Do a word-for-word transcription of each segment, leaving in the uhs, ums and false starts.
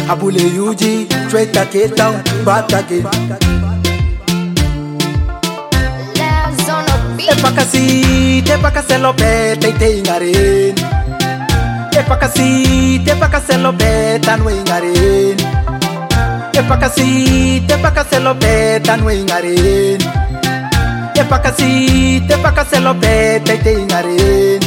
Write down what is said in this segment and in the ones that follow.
Abule Yuji, straight to Cape Town, back again. Epakasi, tepakaselo beta iteingaren. Epakasi, tepakaselo beta nuingaren. Epakasi, tepakaselo beta nuingaren. Epakasi, tepakaselo beta iteingaren.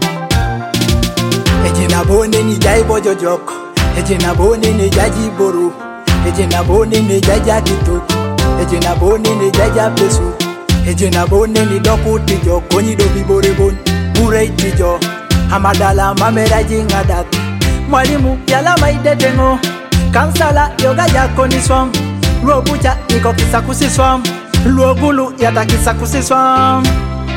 Ejina bone ni jai bojo joko. Ejina bone ni jaji boru. Ejina bone ni jaja kitu. Ejina bone ni jaja pesu. Ejina bone ni doku tijo. Konyi do bibore bon. Murei tijo. Hamadala mamera jingadak. Mwalimu yala maidetengo. Kansala yoga yako ni swam. Luobuja niko kisa kusiswam. Luogulu yata kisa kusiswam.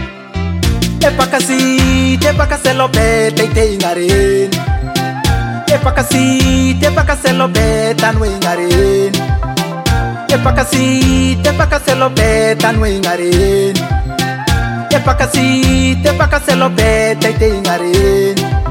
Epakasi, tepakaselo beta iteingaren. Epakasi, tepakaselo beta nuingaren. Epakasi, tepakaselo beta nuingaren. Epakasi, tepakaselo beta iteingaren.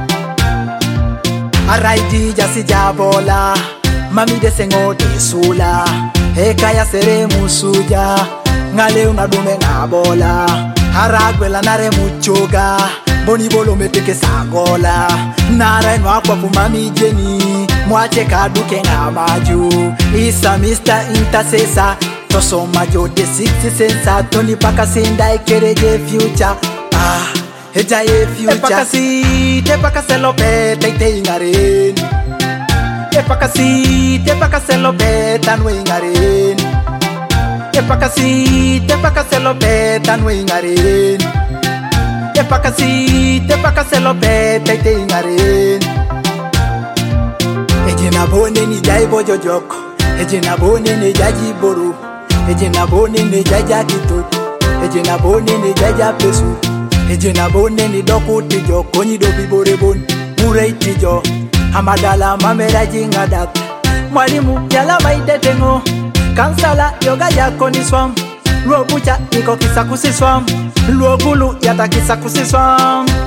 Araiji jasi jabola, mami desengo desula. Eka ya sere musuja, ngale unadume ngabola. Haragwela nare muchoga, boni bolo meteke sagola. Nara enwa kwa kumami jeni, mwache kaduke nga maju. Isa mister Intercessor, toso majo de sixty sensa. Tony pakasinda ekereje future. Ah, heja ye future. Epakasi, tepakaselo beta iteingaren. Epakasi, tepakaselo beta nuingaren. Epakasi, tepakaselo beta nuingaren. Epakasi, tepakaselo beta iteingaren. Ejina bone ni jai bojo joko. Ejina bone ni jaji boru. Ejina bone ni jaja kitu. Ejina bone ni jaja pesu. Ejina bone ni doku tijo. Konyi do bibore bon. Murei tijo. Hamadala mamera jingadak. Mwalimu yala maidetengo. Kansala yoga yako ni swam. Luobuja niko kisa kusiswam. Luogulu yata kisa kusiswam.